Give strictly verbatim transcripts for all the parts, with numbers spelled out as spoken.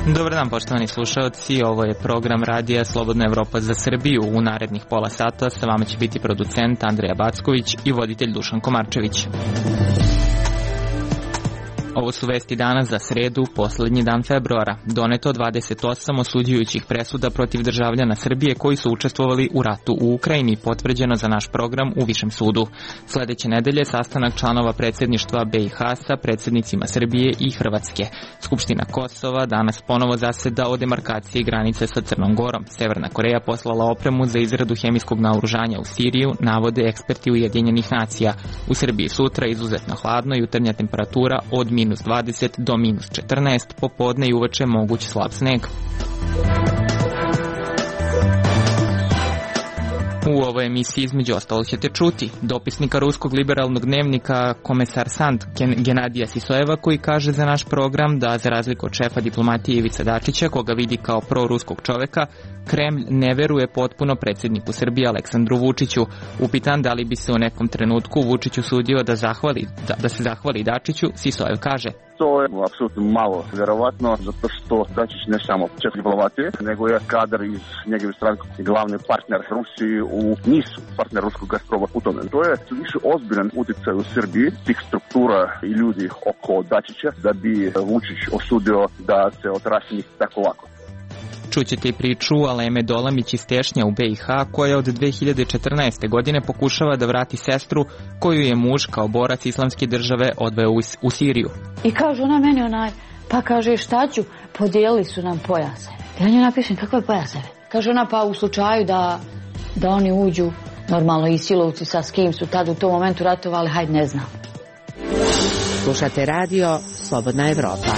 Dobar dan, poštovani slušalci, ovo je program radija Slobodna Evropa za Srbiju. U narednih pola sata sa vama će biti producent Andreja Backović i voditelj Dušan Komarčević. Ovo su vesti dana za sredu, poslednji dan februara. Doneto dvadeset osam osuđujućih presuda protiv državljana Srbije koji su učestvovali u ratu u Ukrajini, potvrđeno za naš program u Višem sudu. Sledeće nedelje sastanak članova predsjedništva B i H sa predsjednicima Srbije i Hrvatske. Skupština Kosova danas ponovo zaseda o demarkaciji granice sa Crnom Gorom. Severna Koreja poslala opremu za izradu hemijskog naoružanja u Siriju, navode eksperti Ujedinjenih nacija. U Srbiji sutra izuzetno hladno, jutarnja temperatura od minus dvadeset do minus četrnaest, popodne i uveče moguć slab sneg. U ovoj emisiji između ostalo ćete čuti dopisnika ruskog liberalnog dnevnika Kommersant Genadija Sisojeva, koji kaže za naš program da za razliku od šefa diplomatije Ivice Dačića, koga vidi kao proruskog čoveka, Kremlj ne veruje potpuno predsjedniku Srbije Aleksandru Vučiću. Upitan da li bi se u nekom trenutku Vučiću sudio da, zahvali, da, da se zahvali Dačiću, Sisojev kaže: To je apsolutno malo vjerovatno, zato što Dačić ne samo šef diplomatije, nego je kadar iz njegove stranke glavni partner Rusiji u nisu partner ruskog Gazproma u tome. To je više ozbiljan utjecaj u Srbiji tih struktura i ljudi oko Dačića da bi Vučić osudio da se odrasi tako lako. Čućete i priču Aleme Dolamić iz Tešnja u B i H, koja od dve hiljade četrnaeste. godine pokušava da vrati sestru koju je muž kao borac islamske države odveo u, u Siriju. I kaže ona meni onaj, pa kaže šta ću, podijelili su nam pojase. Ja nju napišem kakve pojaseve. Kaže ona pa u slučaju da, da oni uđu, normalno i silovci sa s kim su tad u tom momentu ratovali, hajde ne znam. Slušate radio Slobodna Evropa.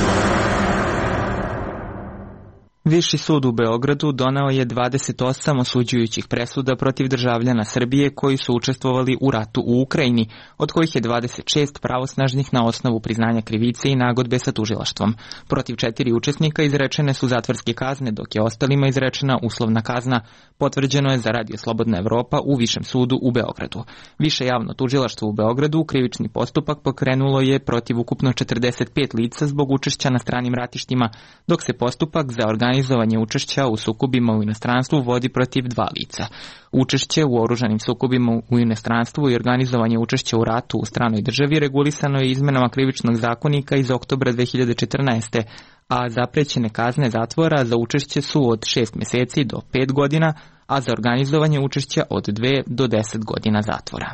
Viši sud u Beogradu doneo je dvadeset osam osuđujućih presuda protiv državljana Srbije koji su učestvovali u ratu u Ukrajini, od kojih je dvadeset šest pravosnažnih na osnovu priznanja krivice i nagodbe sa tužilaštvom. Protiv četiri učesnika izrečene su zatvorske kazne, dok je ostalima izrečena uslovna kazna, potvrđeno je za radio Slobodna Evropa u Višem sudu u Beogradu. Više javno tužilaštvo u Beogradu krivični postupak pokrenulo je protiv ukupno četrdeset pet lica zbog učešća na stranim ratištima, dok se postupak za organizovanje Organizovanje učešća u sukobima u inostranstvu vodi protiv dva lica. Učešće u oružanim sukobima u inostranstvu i organizovanje učešća u ratu u stranoj državi regulisano je izmenama krivičnog zakonika iz oktobra dve hiljade četrnaeste. a zaprećene kazne zatvora za učešće su od šest meseci do pet godina, a za organizovanje učešća od dve do deset godina zatvora.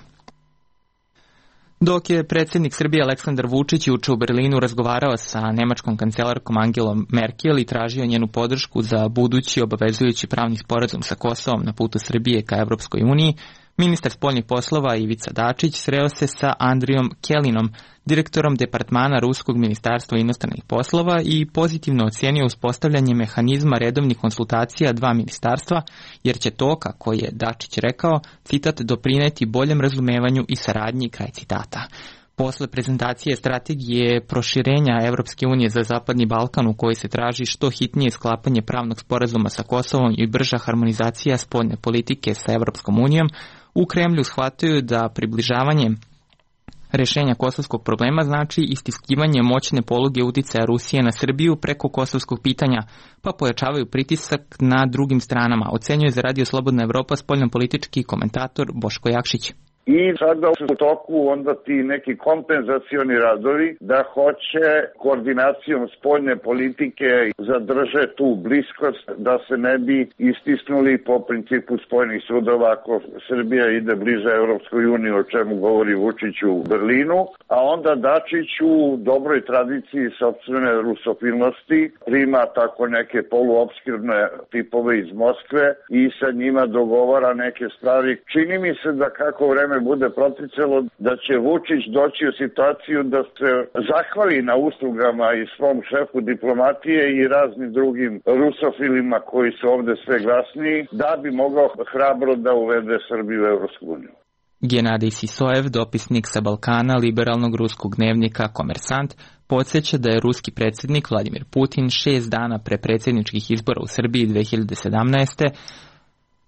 Dok je predsjednik Srbije Aleksandar Vučić juče u Berlinu razgovarao sa nemačkom kancelarkom Angelom Merkel i tražio njenu podršku za budući obavezujući pravni sporazum sa Kosovom na putu Srbije ka Evropskoj uniji, ministar spoljnih poslova Ivica Dačić sreo se sa Andrijom Kelinom, direktorom departmana Ruskog ministarstva inostranih poslova, i pozitivno ocijenio uspostavljanje mehanizma redovnih konsultacija dva ministarstva, jer će to, kako je Dačić rekao, citat, doprineti boljem razumevanju i saradnji, kraj citata. Posle prezentacije strategije proširenja Evropske unije za Zapadni Balkan, u kojoj se traži što hitnije sklapanje pravnog sporazuma sa Kosovom i brža harmonizacija spoljne politike sa Evropskom unijom, u Kremlju shvataju da približavanje rešenja kosovskog problema znači istiskivanje moćne poluge uticaja Rusije na Srbiju preko kosovskog pitanja, pa pojačavaju pritisak na drugim stranama, ocenjuje za radio Slobodna Evropa spoljnopolitički komentator Boško Jakšić. I sada u toku onda ti neki kompenzacioni radovi da hoće koordinacijom spoljne politike zadrže tu bliskost da se ne bi istisnuli po principu spojenih sudova ako Srbija ide bliže Evropskoj uniji, o čemu govori Vučić u Berlinu, a onda Dačić u dobroj tradiciji sopstvene rusofilnosti prima tako neke poluopskirne tipove iz Moskve i sa njima dogovara neke stvari. Čini mi se da kako vreme bude proticalo da će Vučić doći u situaciju da se zahvali na uslugama i svom šefu diplomatije i raznim drugim rusofilima koji su ovde sve glasniji, da bi mogao hrabro da uvede Srbiju u Evropsku uniju. Genadij Sisojev, dopisnik sa Balkana liberalnog ruskog dnevnika Kommersant, podsjeća da je ruski predsjednik Vladimir Putin šest dana pre predsjedničkih izbora u Srbiji dve hiljade sedamnaeste.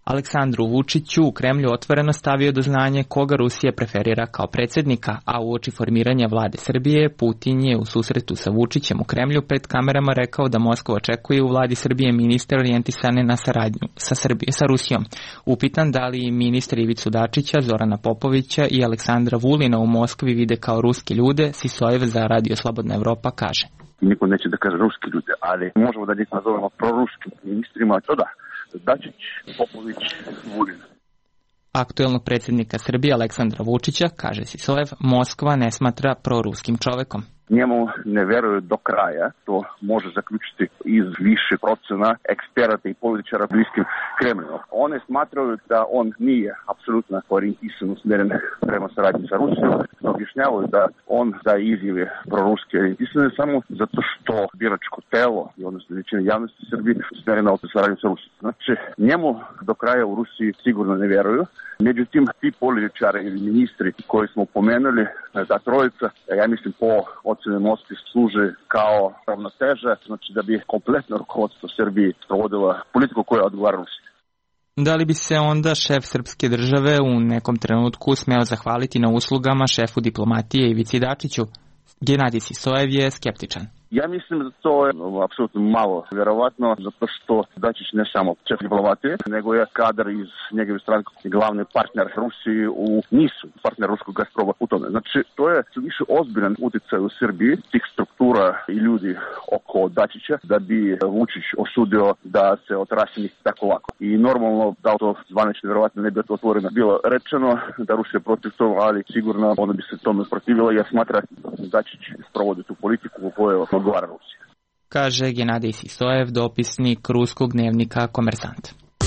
Aleksandru Vučiću u Kremlju otvoreno stavio do znanja koga Rusija preferira kao predsjednika, a uoči formiranja vlade Srbije, Putin je u susretu sa Vučićem u Kremlju pred kamerama rekao da Moskva očekuje u vladi Srbije ministre orijentisane na saradnju sa, Srbije, sa Rusijom. Upitan da li ministar Ivicu Dačića, Zorana Popovića i Aleksandra Vulina u Moskvi vide kao ruski ljude, Sisojev za Radio Slobodna Evropa kaže. Niko neće da kaže ruski ljude, ali možemo da njih nazovemo proruskim ministrima, to da. Dačić, Popović, Vulin. Aktuelnog predsjednika Srbije Aleksandra Vučića, kaže Sisojev, Moskva ne smatra proruskim čovekom. Njemu ne veruju do kraja, to može zaključiti iz više procena eksperata i političara bliskim Kremlju. One smatraju da on nije apsolutno orijentisan, usmjeren prema saradnji sa Rusijom. Objašnjavaju da on daje izjave proruske orijentisane samo zato što biračko telo, i odnosno većina javnosti u Srbiji, usmjerena u saradnju sa Rusijom. Znači, njemu do kraja u Rusiji sigurno ne veruju. Međutim, ti političari ili ministri koji smo pomenuli, ta trojica, ja mislim po ocjene Moskve služe kao ravnoteža, znači da bi kompletno rukovodstvo Srbije provodila politiku koja odgovara Rusiji. Da li bi se onda šef srpske države u nekom trenutku smeo zahvaliti na uslugama šefu diplomatije Ivici Dačiću? Genadij Sisojev je skeptičan. Ja mislim da to je apsolutno malo vjerovatno, zato što Dačić ne samo šef diplomatije, nego je kadar iz njegove stranke, glavni partner Rusiji u Nisu, partner ruskog Gazproma u tome. Znači, to je više ozbiljan utjecaj u Srbiji, tih struktura i ljudi oko Dačića, da bi Vučić osudio da se otrasi njih tako lako. I normalno, da to zvanično vjerovatno ne bi to otvoreno bilo rečeno, da Rusija protiv toga, ali sigurno ona bi se tome protivila, jer smatra da Dačić sprovodi tu politiku u kojoj odgovara Rusija. Kaže Genadij Sisojev, dopisnik ruskog dnevnika Komersant.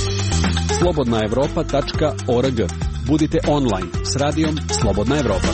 slobodna evropa tačka org. Budite online s radijom Slobodna Evropa.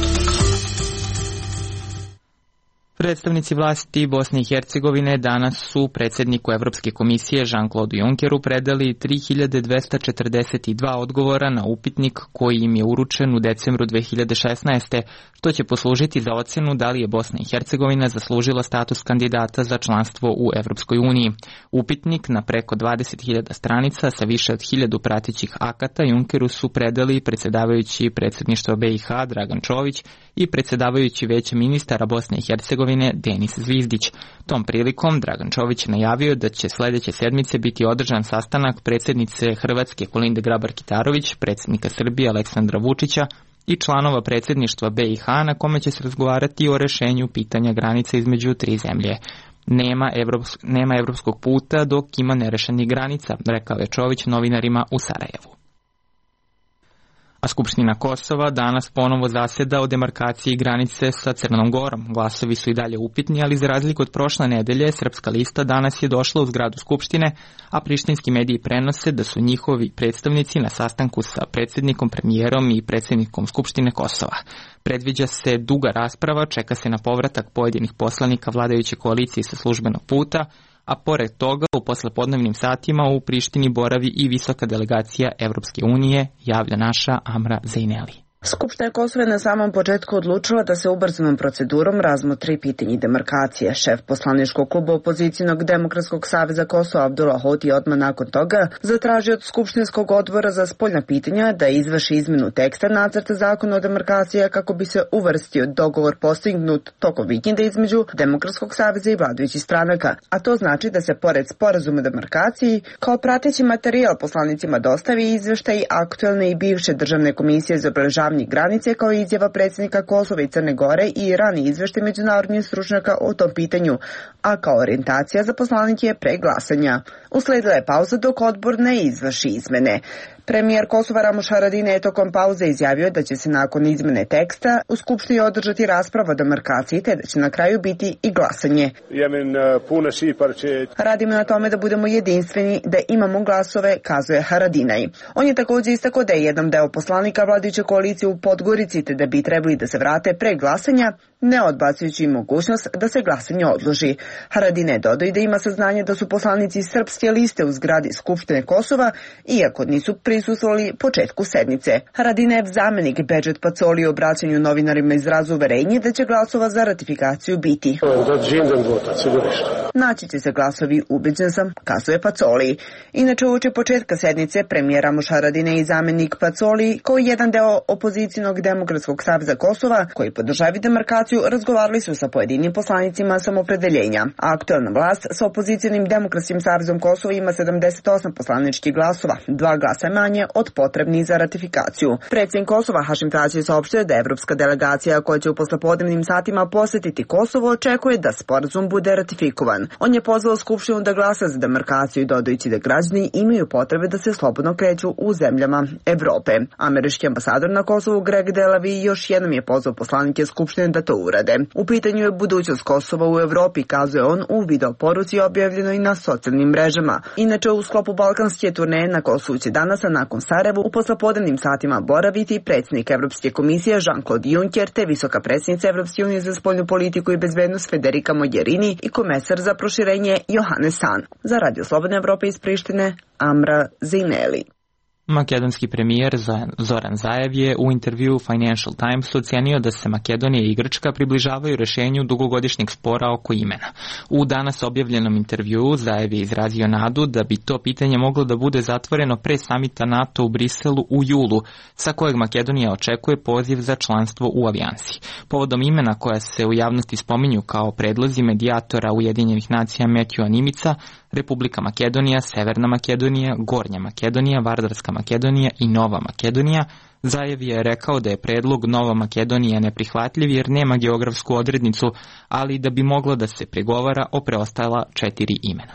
Predstavnici vlasti Bosne i Hercegovine danas su predsjedniku Evropske komisije Jean-Claude Junckeru predali tri hiljade dvesta četrdeset dva odgovora na upitnik koji im je uručen u decembru dve hiljade šesnaeste. što će poslužiti za ocjenu da li je Bosna i Hercegovina zaslužila status kandidata za članstvo u Evropskoj uniji. Upitnik na preko dvadeset hiljada stranica sa više od hiljadu pratećih akata Junckeru su predali predsjedavajući predsjedništva be i ha Dragan Čović i predsjedavajući Veća ministara Bosne i Hercegovine Denis Zvizdić. Tom prilikom Dragan Čović najavio da će sljedeće sedmice biti održan sastanak predsjednice Hrvatske Kolinde Grabar-Kitarović, predsjednika Srbije Aleksandra Vučića i članova predsjedništva be i ha na kome će se razgovarati o rešenju pitanja granice između tri zemlje. Nema, evropsk, nema evropskog puta dok ima nerešenih granica, rekao je Čović novinarima u Sarajevu. A Skupština Kosova danas ponovo zaseda o demarkaciji granice sa Crnom Gorom. Glasovi su i dalje upitni, ali za razliku od prošle nedelje, Srpska lista danas je došla u zgradu Skupštine, a prištinski mediji prenose da su njihovi predstavnici na sastanku sa predsjednikom, premijerom i predsjednikom Skupštine Kosova. Predviđa se duga rasprava, čeka se na povratak pojedinih poslanika vladajuće koalicije sa službenog puta, a pored toga u poslepodnevnim satima u Prištini boravi i visoka delegacija Evropske unije, javlja naša Amra Zejneli. Skupština Kosova je na samom početku odlučila da se ubrzanom procedurom razmotri pitanje demarkacije. Šef poslaničkog kluba opozicijnog Demokratskog saveza Kosova Abdullah Hoti odmah nakon toga zatražio od Skupštinskog odbora za spoljna pitanja da izvrši izmenu teksta nacrta zakona o demarkaciji kako bi se uvrstio dogovor postignut tokom vikenda između Demokratskog saveza i vladajućih stranaka. A to znači da se pored sporazuma o demarkaciji kao prateći materijal poslanicima dostavi izveštaj aktuelne i bivše državne komisije za obeležavanje granice kao izjava predsjednika Kosova i Crne Gore i rani izveštaj međunarodnih stručnjaka o tom pitanju, a kao orijentacija za poslanike pre glasanja. Usledila je pauza dok odbor ne izvrši izmene. Premijer Kosova Ramuš Haradinaj je tokom pauze izjavio da će se nakon izmene teksta u Skupštini održati rasprava o demarkaciji te da će na kraju biti i glasanje. Radimo na tome da budemo jedinstveni, da imamo glasove, kazuje Haradinaj. On je također istakao da je jedan deo poslanika vladajuće koalicije u Podgorici te da bi trebali da se vrate pre glasanja, ne odbacujući im mogućnost da se glasanje odloži. Haradinaj dodao da ima saznanje da su poslanici srpske liste u zgradi Skupštine Kosova, iako nisu prisustvovali početku sednice. Haradinajev zamenik Bedžet Pacoli u obraćanju novinarima izrazu uverenje da će glasova za ratifikaciju biti. Naći će se glasovi, ubeđen sam, kazuje Pacoli. Inače, uoči početka sednice premijer Ramuš Haradinaj i zamenik Pacoli, kao jedan deo opozicijnog Demokratskog saveza Kosova, koji podržava demarkaciju, razgovarali su sa pojedinim poslanicima samopredeljenja. Aktuelna vlast sa opozicijonim Demokratskim savezom Kosova ima sedamdeset osam poslaničkih glasova, dva glasa manje od potrebnih za ratifikaciju. Predsjednik Kosova Hašim Tači saopštio da evropska delegacija koja će u poslepodnevnim satima posetiti Kosovo očekuje da sporazum bude ratifikovan. On je pozvao Skupštinu da glasa za demarkaciju, dodajući da građani imaju potrebe da se slobodno kreću u zemljama Evrope. Američki ambasador na Kosovu Greg Delavi još jednom je pozvao poslanike Skupštine da to urade. U pitanju je budućnost Kosova u Evropi, kazuje on u video poruci objavljenoj na socijalnim mrežama. Inače, u sklopu balkanske turneje na Kosovu će danas, a nakon Sarajevu, u poslepodnevnim satima boraviti predsjednik Evropske komisije Jean-Claude Juncker te visoka predsjednica Evropske unije za spoljnu politiku i bezbednost Federica Mogherini i komesar za proširenje Johannes Hahn. Za Radio Slobodne Evrope iz Prištine, Amra Zineli. Makedonski premijer Zoran Zaev je u intervjuu Financial Timesu ocenio da se Makedonija i Grčka približavaju rešenju dugogodišnjeg spora oko imena. U danas objavljenom intervjuu Zaev je izrazio nadu da bi to pitanje moglo da bude zatvoreno pre samita NATO u Briselu u julu, sa kojeg Makedonija očekuje poziv za članstvo u alijansi. Povodom imena koja se u javnosti spominju kao predlozi medijatora Ujedinjenih nacija Metjua Nimica, Republika Makedonija, Severna Makedonija, Gornja Makedonija, Vardarska Makedonija i Nova Makedonija, Zaev je rekao da je predlog Nova Makedonija neprihvatljiv jer nema geografsku odrednicu, ali da bi moglo da se pregovara o preostala četiri imena.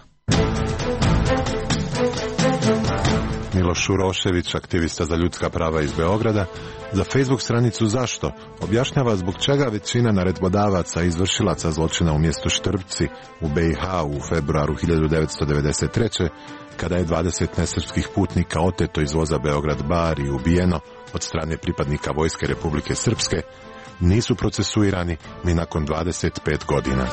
Miloš Urošević, aktivista za ljudska prava iz Beograda, za Facebook stranicu Zašto objašnjava zbog čega većina naredbodavaca i izvršilaca zločina u mjestu Štrbci u B i H u februaru hiljadu devetsto devedeset treće. kada je dvadeset nesrpskih putnika oteto iz voza Beograd-Bar i ubijeno od strane pripadnika Vojske Republike Srpske, nisu procesuirani ni nakon dvadeset pet godina.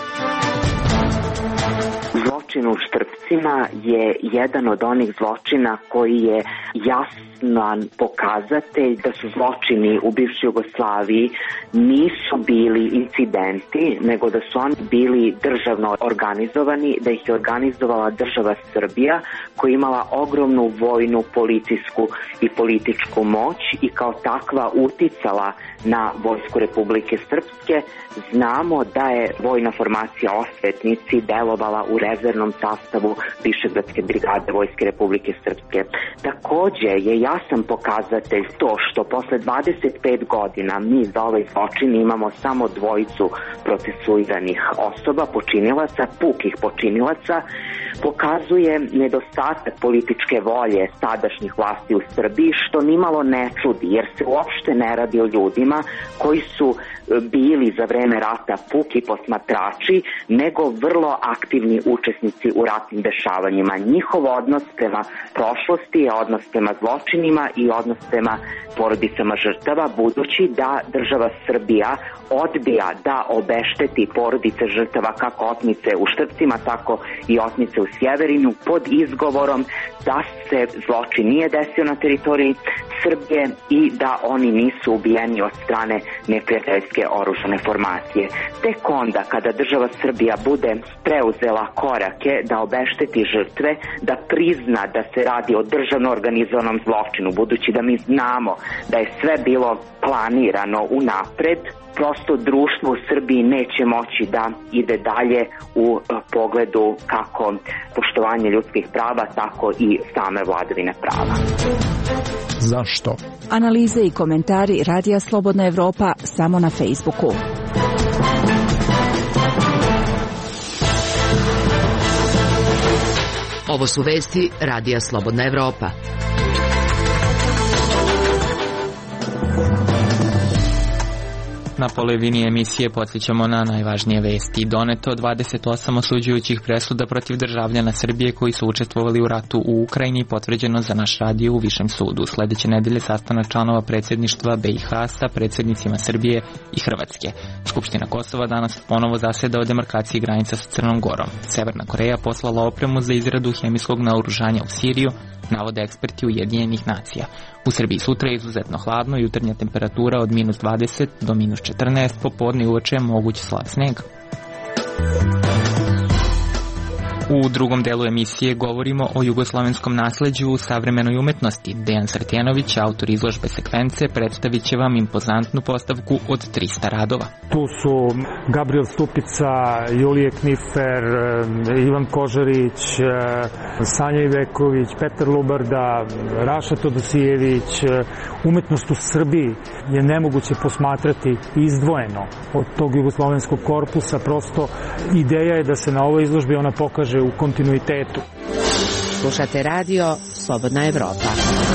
Zločin u Štrpcima je jedan od onih zločina koji je jasan pokazatelj da su zločini u bivšoj Jugoslaviji nisu bili incidenti, nego da su oni bili državno organizovani, da ih je organizovala država Srbija koja je imala ogromnu vojnu, policijsku i političku moć i kao takva uticala na Vojsku Republike Srpske. Znamo da je vojna formacija Osvetnici delovala u rezervnom sastavu Višegradske brigade Vojske Republike Srpske. Takođe je jasan pokazatelj to što posle dvadeset pet godina mi za ovaj zločin imamo samo dvojicu procesuiranih osoba, počinilaca, pukih počinilaca, pokazuje nedostatak političke volje sadašnjih vlasti u Srbiji, što nimalo ne čudi, jer se uopšte ne radi o ljudima koji su bili za vreme rata puki posmatrači, nego vrlo aktivni učesnici u ratnim dešavanjima. Njihov odnos prema prošlosti je odnos prema zločinima i odnos prema porodicama žrtava, budući da država Srbija odbija da obešteti porodice žrtava kako otmice u Štrpcima, tako i otmice u Sjeverinu pod izgovorom da se zločin nije desio na teritoriji Srbije i da oni nisu ubijeni od strane neprijateljske oružane formacije. Tek onda kada država Srbija bude preuzela korake da obešteti žrtve, da prizna da se radi o državno organizovanom zločinu, budući da mi znamo da je sve bilo planirano unapred, prosto društvo u Srbiji neće moći da ide dalje u pogledu kako poštovanje ljudskih prava, tako i same vladavine prava. Zašto? Analize i komentari Radija Slobodna Evropa samo na Facebooku. Ovo su vesti Radija Slobodna Evropa. Na polovini emisije podsjećamo na najvažnije vesti. Doneto dvadeset osam osuđujućih presuda protiv državljana Srbije koji su učestvovali u ratu u Ukrajini, potvrđeno za naš radio u Višem sudu. Sledeće nedelje sastanak članova predsjedništva B i H sa predsjednicima Srbije i Hrvatske. Skupština Kosova danas ponovo zaseda o demarkaciji granica sa Crnom Gorom. Severna Koreja poslala opremu za izradu hemijskog naoružanja u Siriju, navode eksperti Ujedinjenih nacija. U Srbiji sutra je izuzetno hladno, jutarnja temperatura od minus dvadeset do minus četrnaest, popodne i uveče je moguć slab sneg. U drugom delu emisije govorimo o jugoslovenskom nasleđu u savremenoj umetnosti. Dejan Sretjenović, autor izložbe Sekvence, predstavit će vam impozantnu postavku od trista radova. Tu su Gabriel Stupica, Julije Knifer, Ivan Kožarić, Sanja Iveković, Petar Lubarda, Raša Todosijević. Umetnost u Srbiji je nemoguće posmatrati izdvojeno od tog jugoslovenskog korpusa. Prosto ideja je da se na ovoj izložbi ona pokaže u kontinuitetu. Slušate radio Slobodna Evropa.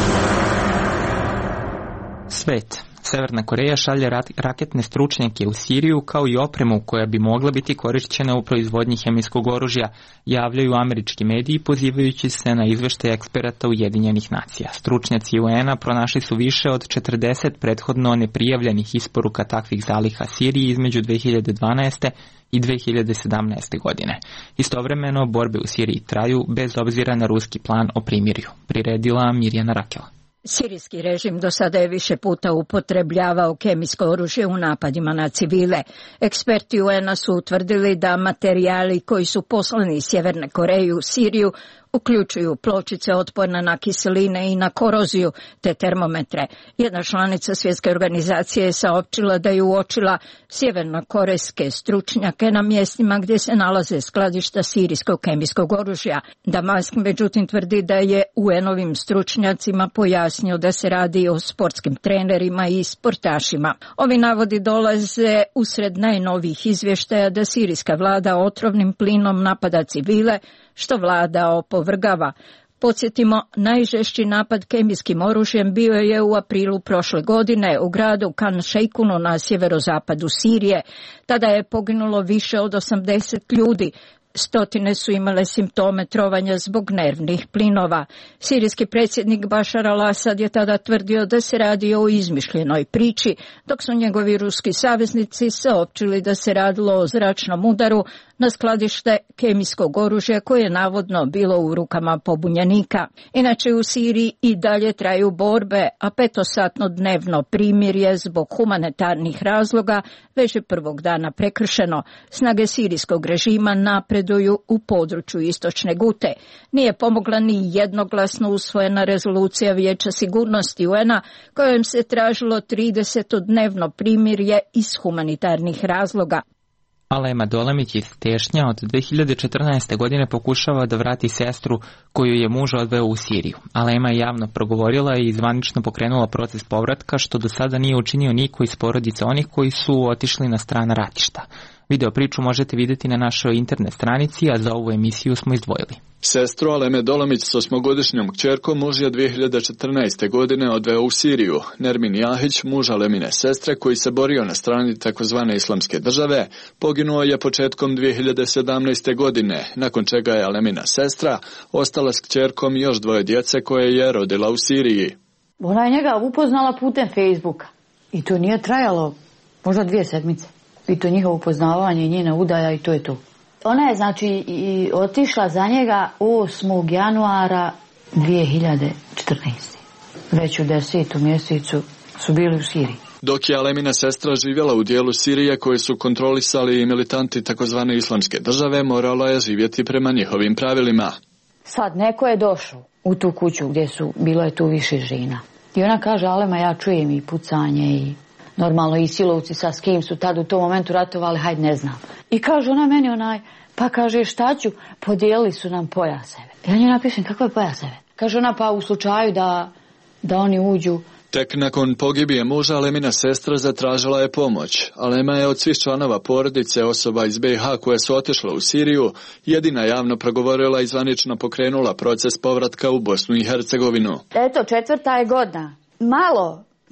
Svet. Severna Koreja šalje raketne stručnjake u Siriju kao i opremu koja bi mogla biti korišćena u proizvodnji hemijskog oružja, javljaju američki mediji pozivajući se na izveštaj eksperata Ujedinjenih nacija. Stručnjaci U N-a pronašli su više od četrdeset prethodno neprijavljenih isporuka takvih zaliha Siriji između dve hiljade dvanaeste i dve hiljade sedamnaeste. godine. Istovremeno, borbe u Siriji traju bez obzira na ruski plan o primirju. Priredila Mirjana Rakela. Sirijski režim do sada je više puta upotrebljavao kemijsko oružje u napadima na civile. Eksperti U N-a su utvrdili da materijali koji su poslani iz Sjeverne Koreje u Siriju uključuju pločice otporne na kiseline i na koroziju te termometre. Jedna članica svjetske organizacije je saopćila da je uočila sjevernokorejske stručnjake na mjestima gdje se nalaze skladišta sirijskog kemijskog oružja. Damask međutim tvrdi da je U N-ovim stručnjacima pojasnio da se radi o sportskim trenerima i sportašima. Ovi navodi dolaze usred najnovijih izvještaja da sirijska vlada otrovnim plinom napada civile, što vlada opovrgava. Podsjetimo, najžešći napad kemijskim oružjem bio je u aprilu prošle godine u gradu Kan Šejkunu na sjeverozapadu Sirije. Tada je poginulo više od osamdeset ljudi. Stotine su imale simptome trovanja zbog nervnih plinova. Sirijski predsjednik Bašar al-Asad je tada tvrdio da se radi o izmišljenoj priči, dok su njegovi ruski saveznici saopćili da se radilo o zračnom udaru na skladište kemijskog oružja koje je navodno bilo u rukama pobunjenika. Inače u Siriji i dalje traju borbe, a petosatno dnevno primirje zbog humanitarnih razloga već je prvog dana prekršeno. Snage sirijskog režima napreduju u području istočne Gute. Nije pomogla ni jednoglasno usvojena rezolucija Vijeća sigurnosti U N-a kojom se tražilo tridesetodnevno primirje iz humanitarnih razloga. Alema Dolemić iz Tešnja od dve hiljade četrnaeste. godine pokušava da vrati sestru koju je muž odveo u Siriju. Alema je javno progovorila i zvanično pokrenula proces povratka, što do sada nije učinio niko iz porodice onih koji su otišli na strana ratišta. Video priču možete vidjeti na našoj internet stranici, a za ovu emisiju smo izdvojili. Sestru Aleme Dolomić s osmogodišnjom kćerkom muž je dve hiljade četrnaeste. godine odveo u Siriju. Nermin Jahić, muž Alemine sestre, koji se borio na strani takozvane islamske države, poginuo je početkom dve hiljade sedamnaeste. godine, nakon čega je Alemina sestra ostala s kćerkom i još dvoje djece koje je rodila u Siriji. Ona je njega upoznala putem Facebooka i to nije trajalo možda dvije sedmice. I to njihovo upoznavanje, njena udaja i to je to. Ona je znači i otišla za njega osmog januara dve hiljade četrnaeste. Već u desetom mjesecu su bili u Siriji. Dok je Alemina sestra živjela u dijelu Sirije koje su kontrolisali i militanti takozvane islamske države, morala je živjeti prema njihovim pravilima. Sad neko je došao u tu kuću gdje su, bilo je tu više žena. I ona kaže, Alema, ja čujem i pucanje i normalno i silovci sa s kim su tad u tom momentu ratovali, hajde ne znam. I kaže ona meni onaj, pa kaže šta ću, podijelili su nam pojaseve. Ja nju napišem, kakve pojaseve? Kaže ona, pa u slučaju da, da oni uđu. Tek nakon pogibije muža Alemina sestra zatražila je pomoć. Alema je od svih članova porodice osoba iz B i H koje su otišle u Siriju jedina javno progovorila i zvanično pokrenula proces povratka u Bosnu i Hercegovinu. Eto, četvrta je godina. Malo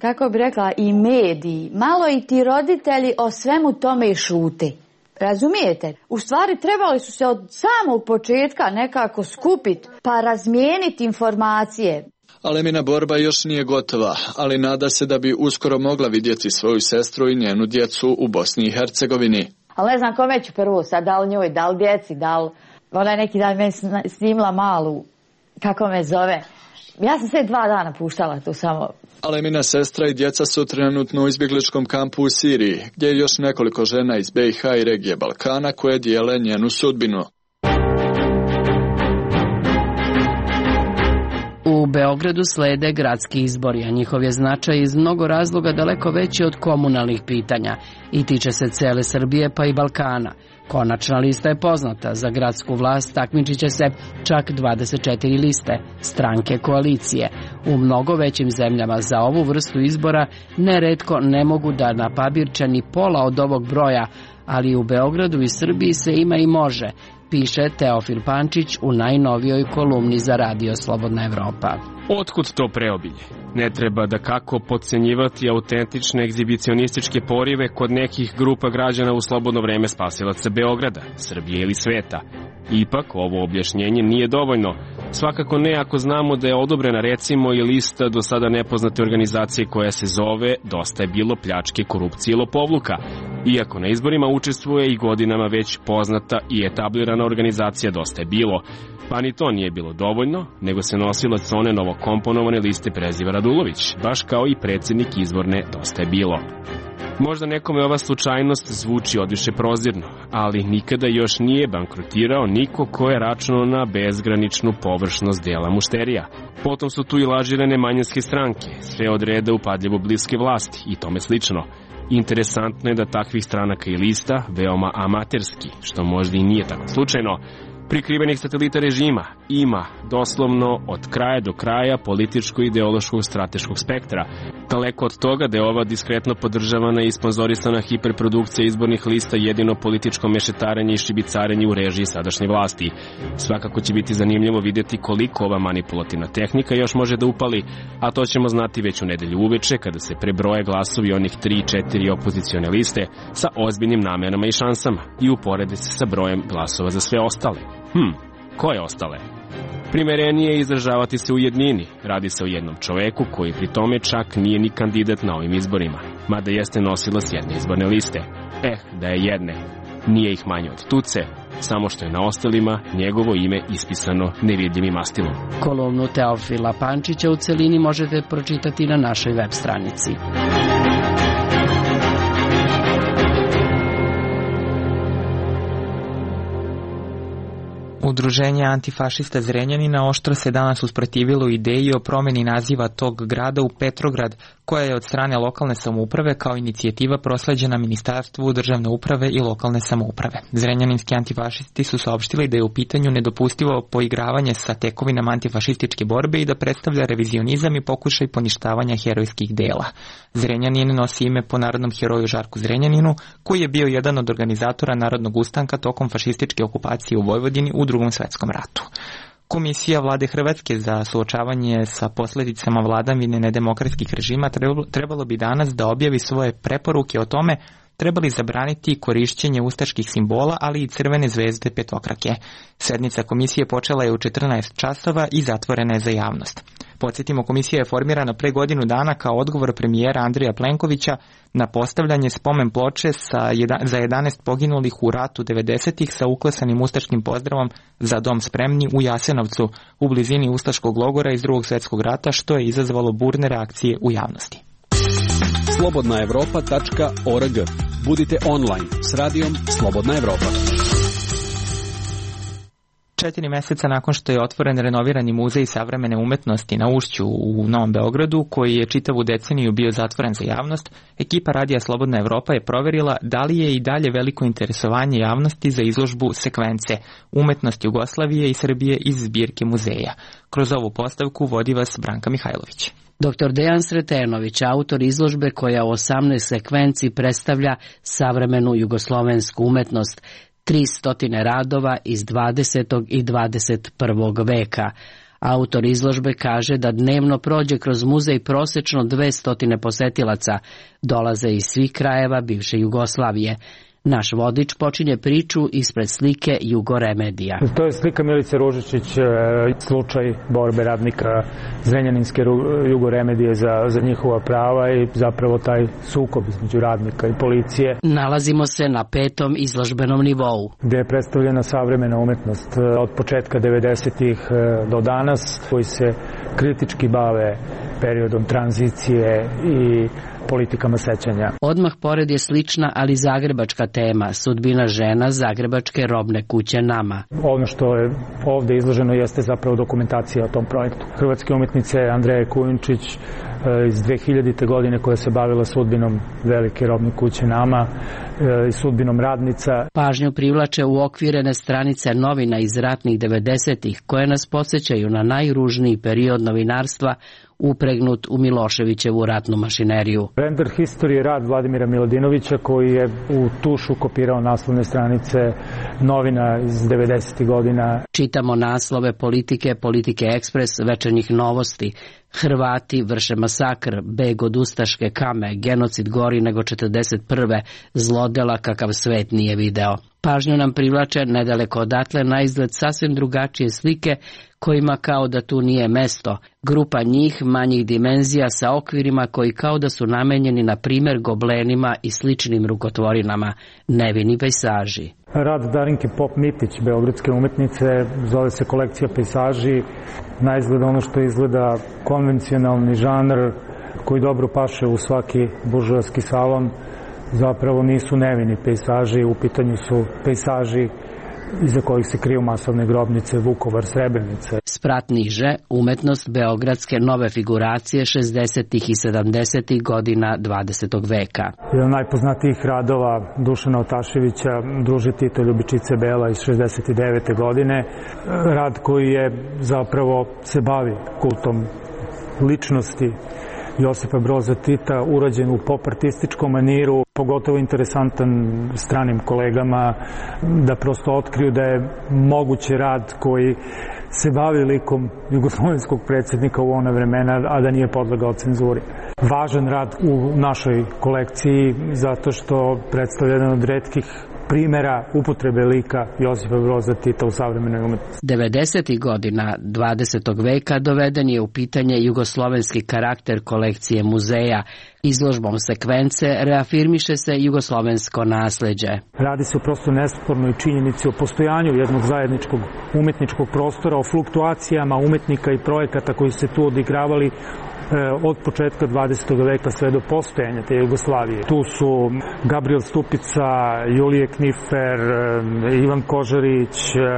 kako bi rekla, i mediji, malo i ti roditelji o svemu tome i šute. Razumijete? U stvari trebali su se od samog početka nekako skupiti pa razmijeniti informacije. Alemina borba još nije gotova, ali nada se da bi uskoro mogla vidjeti svoju sestru i njenu djecu u Bosni i Hercegovini. Ali ne znam kome ću prvo sad, da li njoj, da li djeci, da li... Ona je neki dan meni snimila malu, kako me zove. Ja sam sve dva dana puštala tu samo. Alemina sestra i djeca su trenutno u izbjegličkom kampu u Siriji, gdje je još nekoliko žena iz B i H i regije Balkana koje dijele njenu sudbinu. U Beogradu slede gradski izbori, a njihov je značaj iz mnogo razloga daleko veći od komunalnih pitanja i tiče se cele Srbije pa i Balkana. Konačna lista je poznata, za gradsku vlast takmičit će se čak dvadeset četiri liste, stranke koalicije. U mnogo većim zemljama za ovu vrstu izbora neretko ne mogu da napabirče ni pola od ovog broja, ali u Beogradu i Srbiji se ima i može, piše Teofil Pančić u najnovijoj kolumni za Radio Slobodna Evropa. Otkud to preobilje? Ne treba da kako podcenjivati autentične egzibicionističke porive kod nekih grupa građana u slobodno vreme spasilaca Beograda, Srbije ili sveta. Ipak, ovo objašnjenje nije dovoljno. Svakako ne ako znamo da je odobrena recimo i lista do sada nepoznate organizacije koja se zove Dosta je bilo pljačke, korupcije i lopovluka. Iako na izborima učestvuje i godinama već poznata i etablirana organizacija Dosta je bilo. Pa ni to nije bilo dovoljno, nego se nosilac one novokomponovane liste preziva Radulović, baš kao i predsjednik izvorne Dosta je bilo. Možda nekome ova slučajnost zvuči odviše prozirno, ali nikada još nije bankrotirao niko ko je računao na bezgraničnu površnost dela mušterija. Potom su tu i lažirane manjinske stranke, sve od reda upadljivo bliske vlasti i tome slično. Interesantno je da takvih stranaka i lista, veoma amaterski, što možda i nije tako slučajno, prikrivenih satelita režima ima doslovno od kraja do kraja političko-ideološkog strateškog spektra. Daleko od toga da je ova diskretno podržavana i sponzorisana hiperprodukcija izbornih lista jedino političko mešetarenje i šibicarenje u režiji sadašnje vlasti. Svakako će biti zanimljivo vidjeti koliko ova manipulativna tehnika još može da upali, a to ćemo znati već u nedelju uveče kada se prebroje glasovi onih tri četiri opozicione liste sa ozbiljnim namerama i šansama i uporede se sa brojem glasova za sve ostale. Hm, koje ostale? Primerenije je izražavati se u jednini. Radi se o jednom čoveku koji pri tome čak nije ni kandidat na ovim izborima, mada jeste nosilac jedne izborne liste. Eh, da je jedne. Nije ih manje od tuce, samo što je na ostalima njegovo ime ispisano nevidljivim mastilom. Kolumnu Teofila Pančića u celini možete pročitati na našoj web stranici. Udruženje antifašista Zrenjanina oštro se danas usprotivilo ideji o promjeni naziva tog grada u Petrograd, koja je od strane lokalne samouprave kao inicijativa prosleđena Ministarstvu državne uprave i lokalne samouprave. Zrenjaninski antifašisti su saopštili da je u pitanju nedopustivo poigravanje sa tekovinama antifašističke borbe i da predstavlja revizionizam i pokušaj poništavanja herojskih dela. Zrenjanin nosi ime po narodnom heroju Žarku Zrenjaninu, koji je bio jedan od organizatora narodnog ustanka tokom fašističke okupacije u Vojvodini u Drugom svetskom ratu. Komisija vlade Hrvatske za suočavanje sa posljedicama vladavine nedemokratskih režima trebalo bi danas da objavi svoje preporuke o tome trebali zabraniti korišćenje ustaških simbola, ali i crvene zvezde petokrake. Sednica komisije počela je u četrnaest časova i zatvorena je za javnost. Podsjetimo, komisija je formirana pre godinu dana kao odgovor premijera Andreja Plenkovića na postavljanje spomen ploče sa jedan, za jedanaest poginulih u ratu devedesetih sa uklesanim ustaškim pozdravom Za dom spremni u Jasenovcu u blizini ustaškog logora iz Drugog svjetskog rata, što je izazvalo burne reakcije u javnosti. slobodna evropa tačka org. Budite online s radijom Slobodna Evropa. Četiri mjeseca nakon što je otvoren renovirani muzej savremene umetnosti na Ušću u Novom Beogradu, koji je čitavu deceniju bio zatvoren za javnost, ekipa Radija Slobodna Evropa je proverila da li je i dalje veliko interesovanje javnosti za izložbu Sekvence, umetnost Jugoslavije i Srbije iz zbirke muzeja. Kroz ovu postavku vodi vas Branka Mihajlović. doktor Dejan Sretenović, autor izložbe koja u osamnaest sekvenci predstavlja savremenu jugoslovensku umetnost, tri stotine radova iz dvadesetog i dvadeset prvog veka. Autor izložbe kaže da dnevno prođe kroz muzej prosečno dvesta posetilaca, dolaze iz svih krajeva bivše Jugoslavije. Naš vodič počinje priču ispred slike Jugoremedija. To je slika Milice Ružičić, slučaj borbe radnika Zrenjaninske Jugoremedije za, za njihova prava i zapravo taj sukob između radnika i policije. Nalazimo se na petom izložbenom nivou, gde je predstavljena savremena umetnost od početka devedesetih do danas, koji se kritički bave periodom tranzicije i politikama sećanja. Odmah pored je slična, ali zagrebačka tema, sudbina žena zagrebačke robne kuće Nama. Ono što je ovde izloženo jeste zapravo dokumentacija o tom projektu. Hrvatske umetnice Andreje Kujundžić iz dve hiljadite godine koja se bavila sudbinom velike robne kuće Nama i sudbinom radnica. Pažnju privlače uokvirene stranice novina iz ratnih devedesetih koje nas podsjećaju na najružniji period novinarstva upregnut u Miloševićevu ratnu mašineriju. Render History je rad Vladimira Miladinovića koji je u tušu kopirao naslovne stranice novina iz devedesetih godina. Čitamo naslove Politike, Politike Ekspres, Večernjih novosti. Hrvati vrše masakr, beg od ustaške kame, genocid gori nego četrdeset prve, zlodela kakav svet nije video. Pažnju nam privlače nedaleko odatle na izgled sasvim drugačije slike kojima kao da tu nije mesto. Grupa njih manjih dimenzija sa okvirima koji kao da su namenjeni na primer goblenima i sličnim rukotvorinama, nevini pejsaži. Rad Darinke Pop-Mitić, beogradske umetnice, zove se kolekcija pejsaži. Na izgled ono što izgleda konvencionalni žanr koji dobro paše u svaki buržoaski salon, zapravo nisu nevini pejsaži, u pitanju su pejsaži iza kojih se kriju masovne grobnice, Vukovar, Srebrenice. Sprat niže, umetnost beogradske nove figuracije šezdesetih i sedamdesetih godina dvadesetog veka. Jedan od najpoznatijih radova Dušana Otaševića, Druže Tito, Ljubičice Bela iz šezdeset devete godine. Rad koji je zapravo se bavi kultom ličnosti Josipa Broza Tita, urađen u popartističkom maniru, pogotovo interesantan stranim kolegama da prosto otkriju da je moguće rad koji se bavi likom jugoslovenskog predsjednika u ona vremena, a da nije podlegao cenzuri. Važan rad u našoj kolekciji zato što predstavlja jedan od retkih primjera upotrebe lika Josipa Broza Tita u savremenoj umetnosti. devedesetih godina dvadesetog veka doveden je u pitanje jugoslovenski karakter kolekcije muzeja. Izložbom sekvence reafirmiše se jugoslovensko nasleđe. Radi se o prosto nespornoj činjenici o postojanju jednog zajedničkog umetničkog prostora, o fluktuacijama umetnika i projekata koji se tu odigravali od početka dvadesetog veka sve do postojanja te Jugoslavije. Tu su Gabriel Stupica, Julije Knifer, Ivan Kožarić,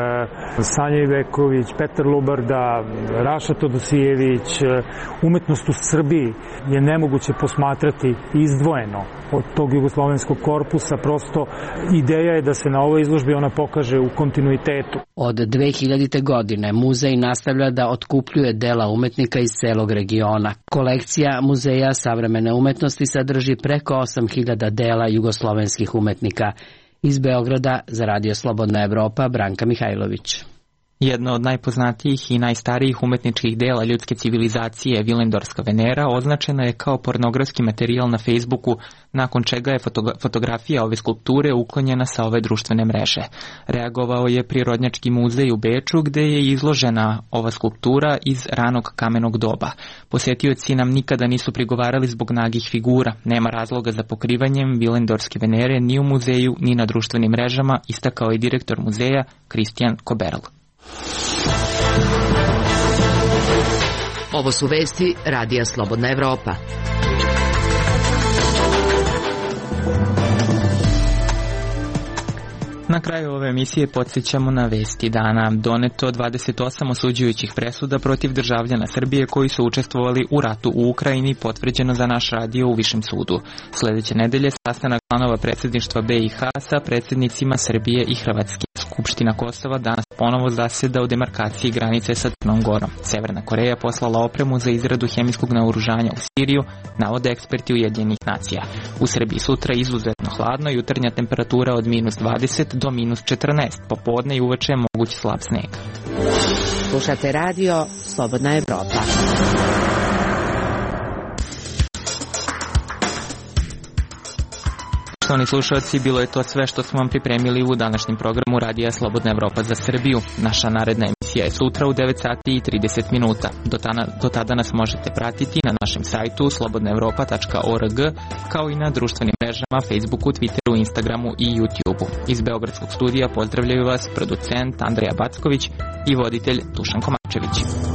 Sanja Iveković, Petar Lubarda, Raša Todosijević. Umetnost u Srbiji je nemoguće posmatrati izdvojeno od tog jugoslovenskog korpusa. Prosto ideja je da se na ovoj izložbi ona pokaže u kontinuitetu. Od dve hiljadite godine muzej nastavlja da otkupljuje dela umetnika iz celog regiona. Kolekcija Muzeja savremene umetnosti sadrži preko osam hiljada dela jugoslovenskih umetnika. Iz Beograda za Radio Slobodna Evropa, Branka Mihajlović. Jedno od najpoznatijih i najstarijih umetničkih dela ljudske civilizacije, Vilendorska Venera, označena je kao pornografski materijal na Facebooku, nakon čega je fotografija ove skulpture uklonjena sa ove društvene mreže. Reagovao je Prirodnjački muzej u Beču, gde je izložena ova skulptura iz ranog kamenog doba. Posetioci nam nikada nisu prigovarali zbog nagih figura. Nema razloga za pokrivanjem Vilendorske Venere ni u muzeju, ni na društvenim mrežama, istakao je direktor muzeja Kristijan Koberl. Ovo su vesti Radija Slobodna Evropa. Na kraju ove emisije podsjećamo na vesti dana. Doneto dvadeset osam osuđujućih presuda protiv državljana Srbije koji su učestvovali u ratu u Ukrajini, potvrđeno za naš radio u Višem sudu. Sledeće nedelje sastanak članova predsjedništva B i H sa predsjednicima Srbije i Hrvatske. Skupština Kosova danas ponovo zaseda o demarkaciji granice sa Crnom Gorom. Severna Koreja poslala opremu za izradu hemijskog naoružanja u Siriju, navode eksperti Ujedinjenih nacija. U Srbiji sutra izuzetno hladno, jutarnja temperatura od minus dvadeset do minus četrnaest, popodne i uveče mogući slab sneg. Slušate radio Slobodna Evropa. Poštovani slušalci, bilo je to sve što smo vam pripremili u današnjem programu Radija Slobodna Evropa za Srbiju. Naša naredna emisija je sutra u devet sati i trideset minuta. Do, tana, do tada nas možete pratiti na našem sajtu slobodna evropa tačka org, kao i na društvenim mrežama Facebooku, Twitteru, Instagramu i YouTubeu. Iz Beogradskog studija pozdravljaju vas producent Andreja Backović i voditelj Dušan Komačević.